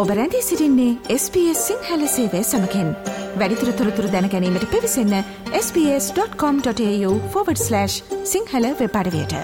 ඔබ රැඳී සිටින්නේ SBS සිංහල සේවය සමගින්. වැඩිදුර තොරතුරු දැන ගැනීමට පිවිසන්න sbs.com.au/සිංහල වෙබ් අඩවියට.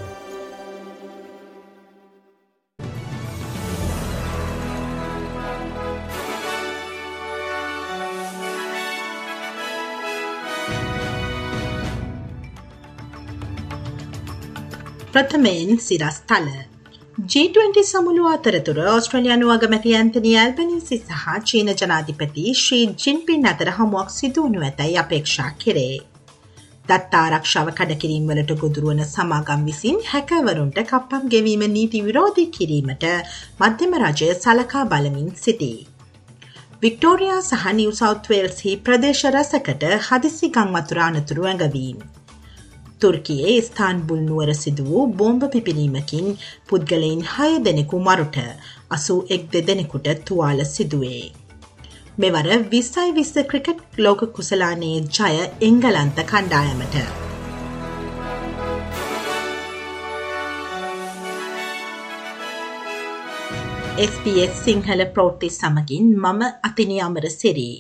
ප්‍රථමයෙන් සිරස්තල G20 සමුළුව අතරතුර ඕස්ට්‍රේලියානු අගමැති ඇන්තනි ඇල්බනීසි සහ චීන ජනාධිපති ෂී ජින්පින් අතර හමුවක් සිදු වනු ඇතැයි අපේක්ෂා කෙරේ. දත්ත ආරක්ෂාව කඩකිරීම් වලට ගොදුරු වන සමාගම් විසින් හැකර්වරුන්ට කප්පම් ගෙවීම නීති විරෝධී කිරීමට මධ්‍යම රජය සලකා බලමින් සිටී. වික්ටෝරියා සහ නිව් සවුත් වේල්ස්හි ප්‍රදේශ රැසකට හදිසි ගංවතුර අනතුරු ඇඟවීම්. තුර්කියේ ඉස්තාන්බුල් නුවර සිදු වූ බෝම්බ පිපිරීමකින් පුද්ගලයින් 6 දෙනෙකු මරුට 81 දෙනෙකුට තුවාල සිදුවේ. මෙවර 2020 ක්‍රිකට් ලෝක කුසලානයේ ජය එංගලන්ත කණ්ඩායමට. SBS සිංහල ප්‍රවෘත්ති සමගින් මම අතිනි අමරසිරි.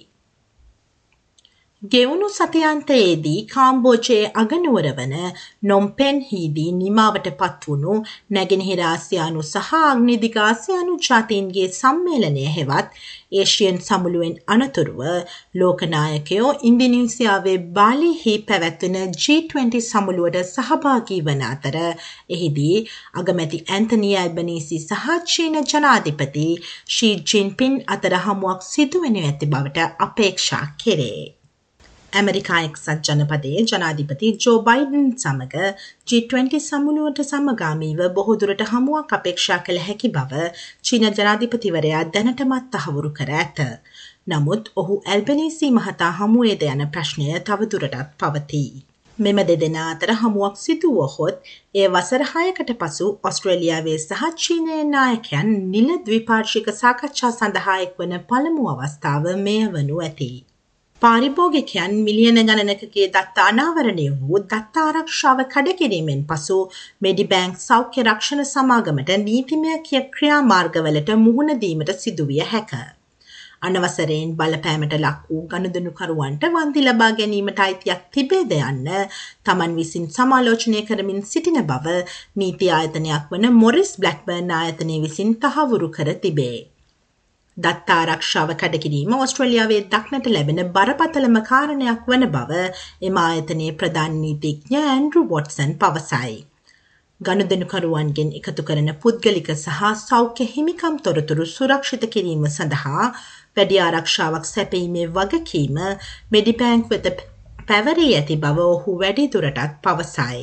ගෙවුණු සතියන්තයේදී කාම්බෝජයේ අගනුවර වන නොම්පෙන් හිදී නිමාවට පත්වුණු නැගෙනහිර ආසියානු සහ අග්නිදිග ආසියානු ජාතීන්ගේ සම්මේලනය හෙවත් ඒෂියන් සමුළුවෙන් අනතුරුව ලෝකනායකයෝ ඉන්දුනීසියාවේ බාලිහි පැවැත්වෙන G20 සමුළුවට සහභාගී වන අතර එහිදී අගමැති ඇන්තනි ඇල්බනීසි සහ චීන ජනාධිපති ෂී ජින්පින් අතර හමුවක් සිදුවෙනු ඇති බවට අපේක්ෂා කෙරේ. ඇමරිකා එක්සත් ජනපදයේ ජනාධිපති ජෝ බයිඩන් සමග G20 සමුළුවට සමගාමීව බොහෝ දුරට හමුවක් අපේක්ෂා කළ හැකි බව චීන ජනාධිපතිවරයා දැනටමත් තහවුරු කර ඇත. නමුත් ඔහු ඇල්බනීසි මහතා හමුවේද යන ප්‍රශ්නය තවදුරටත් පවතී. මෙම දෙදෙනා අතර හමුවක් සිදු වුවහොත් එය වසර 6කට පසු ඕස්ට්‍රේලියාවේ සහ චීනයේ නායකයන් නිල ද්විපාර්ශ්වික සාකච්ඡා සඳහා එක්වන පළමු අවස්ථාව මෙය වනු ඇති. පාරිභෝගිකයන් මිලියන ගණනකගේ දත්ත අනාවරණය වූ දත්ත ආරක්ෂාව කඩකිරීමෙන් පසු මෙඩිබැංක් සෞඛ්‍ය රක්ෂණ සමාගමට නීතිමය ක්‍රියාමාර්ගවලට මුහුණ දීමට සිදුවිය හැක. අනවසරයෙන් බලපෑමට ලක් වූ ගනුදෙනුකරුවන්ට වන්දි ලබා ගැනීමට අයිතියක් තිබේද යන්න තමන් විසින් සමාලෝචනය කරමින් සිටින බව නීති ආයතනයක් වන මොරිස් බ්ලැක්බර්න් ආයතනය විසින් තහවුරු කර තිබේ. දත්ත ආරක්ෂාව කඩකිරීම ඕස්ට්‍රේලියාවේ දක්නට ලැබෙන බරපතලම කාරණයක් වන බව එම ආයතනයේ ප්‍රධාන නීතිඥ ඇන්ඩ්‍රු වොට්සන් පවසයි. ගනුදෙනුකරුවන්ගෙන් එකතු කරන පුද්ගලික සහ සෞඛ්‍ය හිමිකම් තොරතුරු සුරක්ෂිත කිරීම සඳහා වැඩි ආරක්ෂාවක් සැපීමේ වගකීම මෙඩිබැංක් වෙත පැවරී ඇති බව ඔහු වැඩි දුරටත් පවසයි.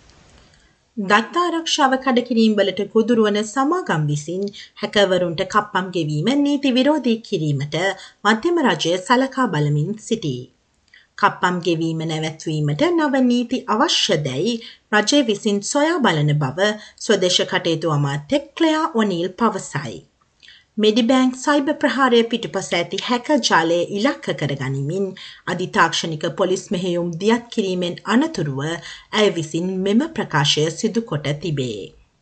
දත්ත ආරක්ෂාව කඩකිරීම් වලට ගොදුරු වන සමාගම් විසින් හැකර්වරුන්ට කප්පම් ගෙවීම නීති විරෝධී කිරීමට මධ්‍යම රජය සලකා බලමින් සිටී. කප්පම් ගෙවීම නැවැත්වීමට නව නීති අවශ්‍යදැයි රජය විසින් සොයා බලන බව ස්වදේශ කටයුතු අමාත්‍ය ක්ලෙයා ඔනීල් පවසයි. මෙඩිබැංක් සයිබර් ප්‍රහාරය පිටුපස ඇති හැකර් ජාලය ඉලක්ක කරගනිමින් අධිතාක්ෂණික පොලිස් මෙහෙයුම් දියත් කිරීමෙන් අනතුරුව ඇය විසින් මෙම ප්‍රකාශය සිදු කොට තිබේ.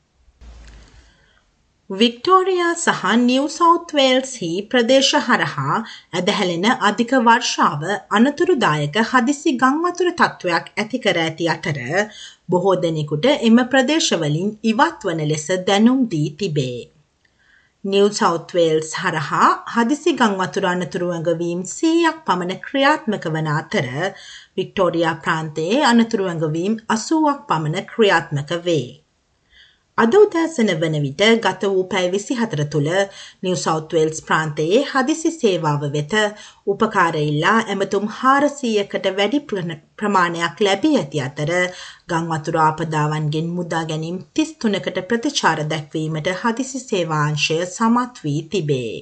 වික්ටෝරියා සහ නිව් සවුත් වේල්ස්හි ප්‍රදේශ හරහා ඇදහැලෙන අධික වර්ෂාව අනතුරුදායක හදිසි ගංවතුර තත්ත්වයක් ඇති කර ඇති අතර බොහෝ දෙනෙකුට එම ප්‍රදේශවලින් ඉවත් වන ලෙස දැනුම් දී තිබේ. නිව් සවුත් වේල්ස් හරහා හදිසි ගංවතුර අනතුරු ඇඟවීම් 100ක් පමණ ක්‍රියාත්මක වන අතර වික්ටෝරියා ප්‍රාන්තයේ අනතුරු ඇඟවීම් 80ක් පමණ ක්‍රියාත්මක වේ. අද උදෑසන වන විට ගත වූ පැය 24 තුළ නිව් සවුත් වේල්ස් ප්‍රාන්තයේ හදිසි සේවාව වෙත උපකාර ඉල්ලා ඇමතුම් 400කට වැඩි ප්‍රමාණයක් ලැබී ඇති අතර ගංවතුර ආපදාවන්ගෙන් මුදා ගැනීම් 33කට ප්‍රතිචාර දැක්වීමට හදිසි සේවාංශය සමත් වී තිබේ.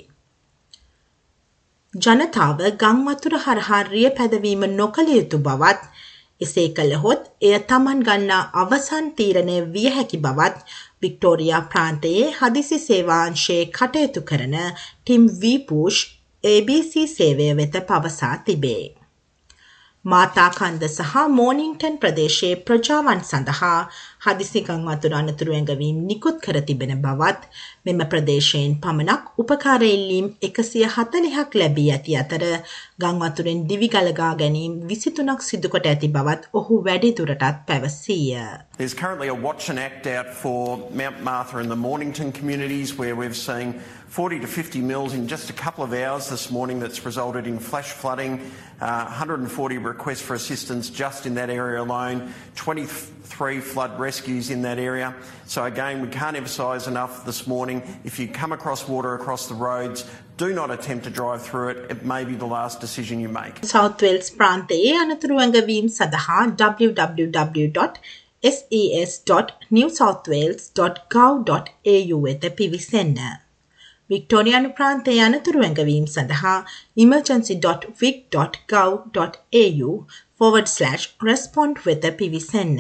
ජනතාව ගංවතුර හරහා රිය පැදවීම නොකළ යුතු බවත් එසේ කළහොත් එය තමන් ගන්නා අවසන් තීරණය විය හැකි බවත් වික්ටෝරියා ප්‍රාන්තයේ හදිසි සේවාංශයේ කටයුතු කරන ටිම් වීපූෂ් ABC සේවය වෙත පවසා තිබේ. මාතාකන්ද සහ මෝනින්ටන් ප්‍රදේශයේ ප්‍රජාවන් සඳහා හදිසි ගං වතුර අනතුරු ඇඟවීම් නිකුත් කර තිබෙන බවත් මෙම ප්‍රදේශයෙන් පමණක් උපකාර ඉල්ලීම් 140ක් ලැබී ඇති අතර ගං වතුරෙන් දිවි ගලගා ගැනීම් 23ක් සිදු කොට ඇති බවත් ඔහු වැඩිදුරටත් පැවසීය. There's currently a watch and act out for Mount Martha and the Mornington communities where we've seen 40 to 50 mils in just a couple of hours this morning that's resulted in flash flooding, 140 requests for assistance just in that area alone, 23 flood rescues in that area. So again, we can't emphasise enough this morning, if you come across water across the roads, do not attempt to drive through it. It may be the last decision you make. South Wales ප්‍රාන්තයේ අනතුරු ඇඟවීම් සඳහා www.ses.newsouthwales.gov.au වෙත පිවිසෙන්න. වික්ටෝරියානු ප්‍රාන්තයේ අනතුරු ඇඟවීම් සඳහා emergency.vic.gov.au/respond වෙත පිවිසෙන්න.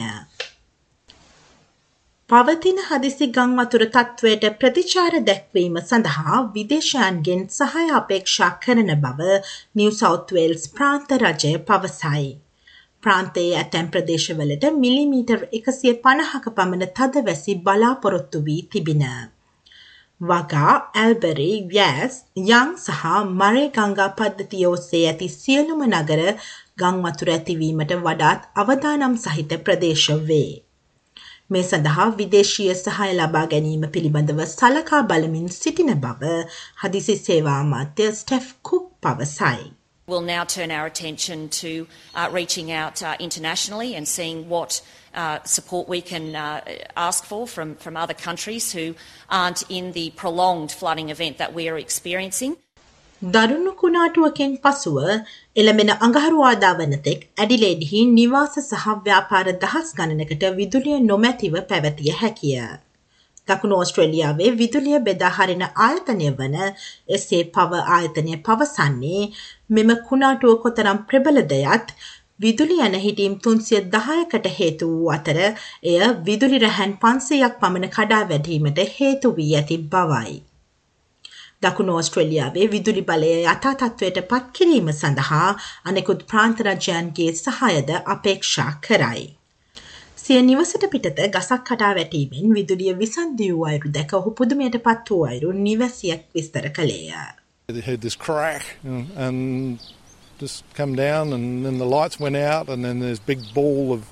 පවතින හදිසි ගං වතුර තත්ත්වයට ප්‍රතිචාර දැක්වීම සඳහා විදේශයන්ගෙන් සහාය අපේක්ෂා කරන බව නිව් සවුත් වේල්ස් ප්‍රාන්ත රජය පවසයි. ප්‍රාන්තයේ ඇතැම් ප්‍රදේශවලට මිලිමීටර් 150ක පමණ තද වැසි බලාපොරොත්තු වී තිබින. වගා, ඇල්බරි, යෑස්, යං සහ මරේ ගංගා පද්ධතිය ඔස්සේ ඇති සියලුම නගර ගං වතුර ඇතිවීමට වඩාත් අවදානම් සහිත ප්‍රදේශ වේ. මේ සඳහා විදේශීය සහාය ලබා ගැනීම පිළිබඳව සලකා බලමින් සිටින බව හදිසි සේවා අමාත්‍ය ස්ටෙෆ් කුක් පවසයි. We'll now turn our attention to reaching out internationally and seeing what support we can ask for from other countries who aren't in the prolonged flooding event that we are experiencing. දරුණු කුණාටුවකින් පසුව එළඹෙන අඟහරුවාදා වනතෙක් ඇඩිලේඩ්හි නිවාස සහ ව්‍යාපාර දහස් ගණනකට විදුලිය නොමැතිව පැවතිය හැකිය. දකුණු ඕස්ට්‍රේලියාවේ විදුලිය බෙදා හරින ආයතනය වන SA Power ආයතනය පවසන්නේ මෙම කුණාටුව කොතරම් ප්‍රබලදයත් විදුලි යන හිටීම් 310කට හේතු වූ අතර එය විදුලි රැහැන් 500ක් පමණ කඩා වැටීමට හේතු වී ඇති බවයි. දකුණු ඕස්ට්‍රේලියාවේ විදුලි බලය යථා තත්ත්වයට පත් කිරීම සඳහා අනෙකුත් ප්‍රාන්ත රජයන්ගේ සහායද අපේක්ෂා කරයි. සිය නිවසට පිටත ගසක් කඩා වැටීමෙන් විදුලිය විසන්ධි වූ අයුරු දැක ඔහු පුදුමයට පත් වූ අයුරු නිවැසියෙක් විස්තර කළේය. They heard this crack and just come down and then the lights went out and then there's big ball of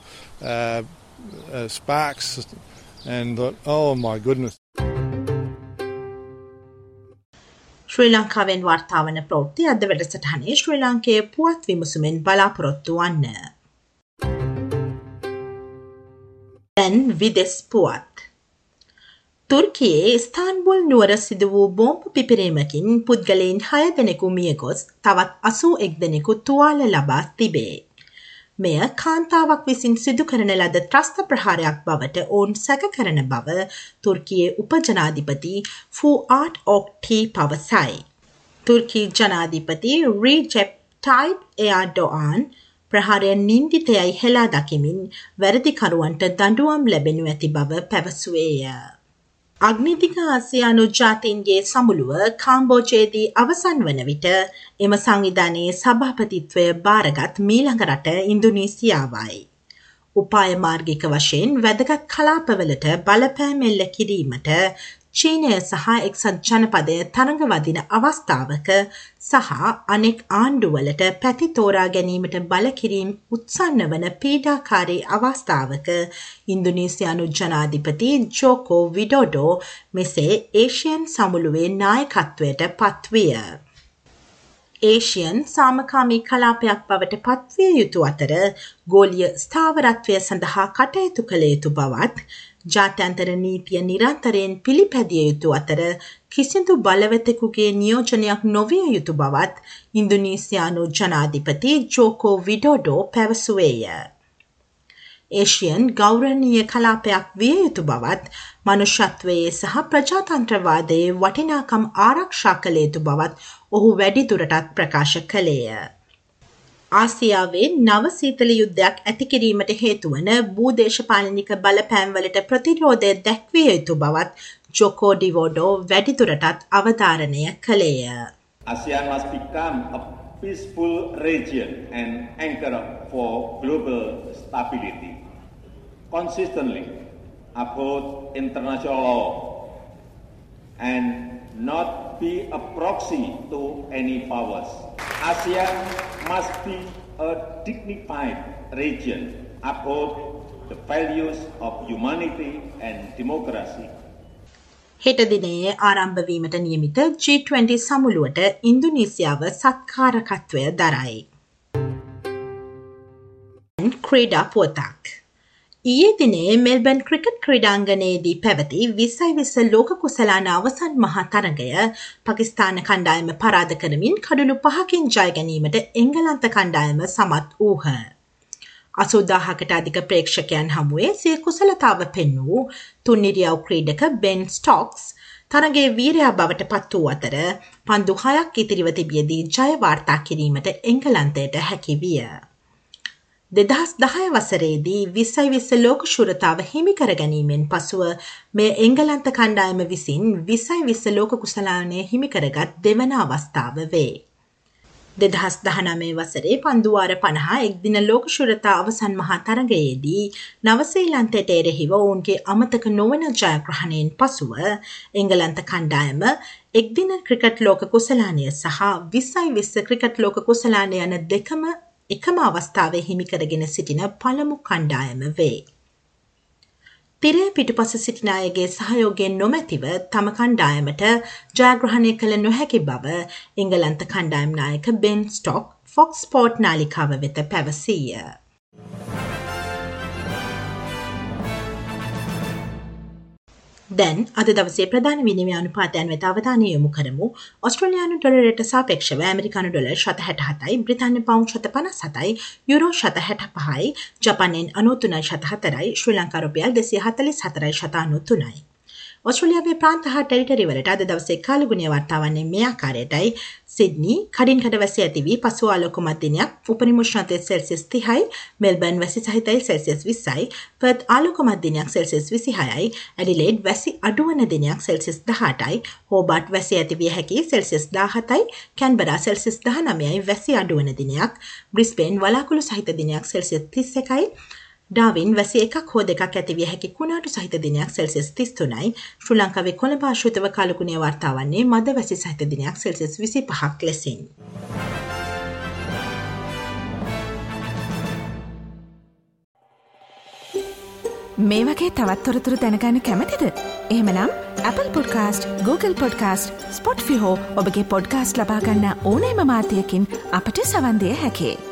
sparks and thought, oh my goodness. ශ්‍රී ලංකාවෙන් වාර්තා වන ප්‍රවෘත්ති අද වැඩසටහනේ ශ්‍රී ලාංකේය පුවත් විමසුමෙන් බලාපොරොත්තු වන්න. දැන් විදෙස් පුවත්. තුර්කියේ ඉස්තාන්බුල් නුවර සිදු වූ බෝම්බ පිපිරීමකින් පුද්ගලයන් 6 දෙනෙකු මිය ගොස් තවත් 81 දෙනෙකු තුවාල ලබා තිබේ. මෙය කාන්තාවක් විසින් සිදු කරන ලද ත්‍රස්ත ප්‍රහාරයක් බවට ඔවුන් සැක කරන බව තුර්කියේ උපජනාධිපති ෆූආට් ඔක්ටි පවසයි. තුර්කී ජනාධිපති රීජෙප් ටයිප් එයාඩෝආන් ප්‍රහාරය නින්දිතයයි හෙලා දකිමින් වැරදිකරුවන්ට දඬුවම් ලැබෙනු ඇති බව පැවසුවේය. අග්නිදිග ආසියානු ජාතීන්ගේ සමුළුව කාම්බෝජයේදී අවසන් වන විට එම සංවිධානයේ සභාපතිත්වය භාරගත් මීළඟ රට ඉන්දුනීසියාවයි. උපාය මාර්ගික වශයෙන් වැදගත් කලාපවලට බලපෑම් එල්ල කිරීමට චීනය සහ එක්සත් ජනපදය තරඟ වදින අවස්ථාවක සහ අනෙක් ආණ්ඩුවලට පැති තෝරා ගැනීමට බලකිරීම උත්සන්න වන පීඩාකාරී අවස්ථාවක ඉන්දුනීසියානු ජනාධිපති ජෝකෝ විඩෝඩෝ මෙසේ ඒෂියන් සමුළුවේ නායකත්වයට පත්විය. ඒෂියන් සාමකාමී කලාපයක් බවට පත්විය යුතු අතර ගෝලීය ස්ථාවරත්වය සඳහා කටයුතු කළ යුතු බවත් ජාත්‍යන්තර නීතිය නිරන්තරයෙන් පිළිපැදිය යුතු අතර කිසිදු බලවතෙකුගේ නියෝජනයක් නොවිය යුතු බවත් ඉන්දුනීසියානු ජනාධිපති ජෝකෝ විඩෝඩෝ පැවසුවේය. ඒෂියන් ගෞරවනීය කලාපයක් විය යුතු බවත් මනුෂ්‍යත්වයේ සහ ප්‍රජාතන්ත්‍රවාදයේ වටිනාකම් ආරක්ෂා කළ යුතු බවත් ඔහු වැඩිදුරටත් ප්‍රකාශ කළේය. ආසියාවේ නව සීතල යුද්ධයක් ඇති කිරීමට හේතු වන භූදේශපාලනික බලපෑම්වලට ප්‍රතිරෝධය දැක්විය යුතු බවත් ජෝකෝ ඩිවෝඩෝ වැඩිදුරටත් අවධාරණය කළේය. ASEAN must become a peaceful region and anchor for global stability. Consistently, uphold international law and not be a proxy to any powers. ASEAN must be a dignified region, uphold the values of humanity and democracy. හෙට දිනේ ආරම්භ වීමට නියමිත G20 සමුළුවට ඉන්දුනීසියාව සත්කාරකත්වය දරයි. ක්‍රීඩා පුවතක්. ඊයේ දිනේ Melbourne cricket ක්‍රීඩාංගණයේදී පැවති 2020 ලෝක කුසලාන අවසන් මහා තරගය පාකිස්තාන කණ්ඩායම පරාද කරමින් කඩලු 5කින් ජය ගැනීමට එංගලන්ත කණ්ඩායම සමත් වූහ. 80000කට අධික ප්‍රේක්ෂකයන් හමුවේ සිය කුසලතාව පෙන්වූ තුන්නිරියව් ක්‍රීඩක බෙන් ස්ටොක්ස් තරගයේ වීරයා බවට පත් වූ අතර පන්දු 6ක් ඉතිරිව තිබියදී ජය වාර්තා කිරීමට එංගලන්තයට හැකි විය. 2010 වසරේදී 2020 ලෝක ශූරතාව හිමි කර ගැනීමෙන් පසුව මේ එංගලන්ත කණ්ඩායම විසින් 2020 ලෝක කුසලානය හිමි කරගත් දෙවන අවස්ථාව වේ. 2019 වසරේ පන්දුවාර 50 එක්දින ලෝක ශූරතා අවසන් මහා තරගයේදී නවසීලන්තයට එරෙහිව ඔවුන්ගේ අමතක නොවන ජයග්‍රහණයෙන් පසුව එංගලන්ත කණ්ඩායම එක්දින ක්‍රිකට් ලෝක කුසලානය සහ 2020 ක්‍රිකට් ලෝක කුසලානය යන දෙකම එකම අවස්ථාවේ හිමි කරගෙන සිටින පළමු කණ්ඩායම වේ. තිරය පිටුපස සිටින අයගේ සහයෝගයෙන් නොමැතිව තම කණ්ඩායමට ජයග්‍රහණය කළ නොහැකි බව එංගලන්ත කණ්ඩායම් නායක බෙන් ස්ටොක් ෆොක්ස් ස්පෝර්ට් නාලිකාව වෙත පැවසීය. දැන් අද දවසේ ප්‍රධාන විනිමය අනුපාතයන් වෙත අවධානය යොමු කරමු. ඔස්ට්‍රේලියානු ඩොලරයට සාපේක්ෂව ඇමරිකානු ඩොලර් 67යි, බ්‍රිතාන්‍ය පවුන්ඩ් 67යි, යුරෝ 65යි, ජපානයෙන් 93.4යි, ශ්‍රී ලංකා රුපියල් 244.93යි. ඔස්ට්‍රේලියාවේ ප්‍රාන්ත හා ටෙරිටරි වලට අද දවසේ කාලගුණය වාර්තා වන්නේ මේ ආකාරයටයි. සිඩ්නි කඩින් කඩ වැසි ඇති වී පසුව ආලෝකමත් දිනයක්, උපරිම උෂ්ණත්වය සෙල්සියස් 30යි, මෙල්බර්න් වැසි සහිතයි සෙල්සියස් 20යි, පර්ත් ආලෝකමත් දිනයක් සෙල්සියස් 26යි, ඇඩිලේඩ් වැසි අඩුවන දිනයක් සෙල්සියස් 18යි, හෝබාට් වැසි ඇති විය හැකි සෙල්සියස් 17යි, කැන්බරා සෙල්සියස් 19යි වැසි අඩුවන දිනයක්, බ්‍රිස්බේන් වලාකුළු සහිත දිනයක් සෙල්සියස් 31යි, ඩාවින් වැසි එකක් හෝ දෙකක් ඇති විය හැකි කුණාටු සහිත දිනයක් සෙල්සියස් 33යි, ශ්‍රී ලංකාවේ කොළඹ ආශ්‍රිතව කාලගුණය වාර්තා වන්නේ මද වැසි සහිත දිනයක් සෙල්සියස් 25ක් ලෙසින්. මේ වගේ තවත් තොරතුරු දැනගන්න කැමතිද? එහෙමනම් Apple Podcast, Google Podcast, Spotify හෝ ඔබගේ පොඩ්කාස්ට් ලබා ගන්න ඕනෑම මාධ්‍යයකින් අපට සවන් දිය හැකියි.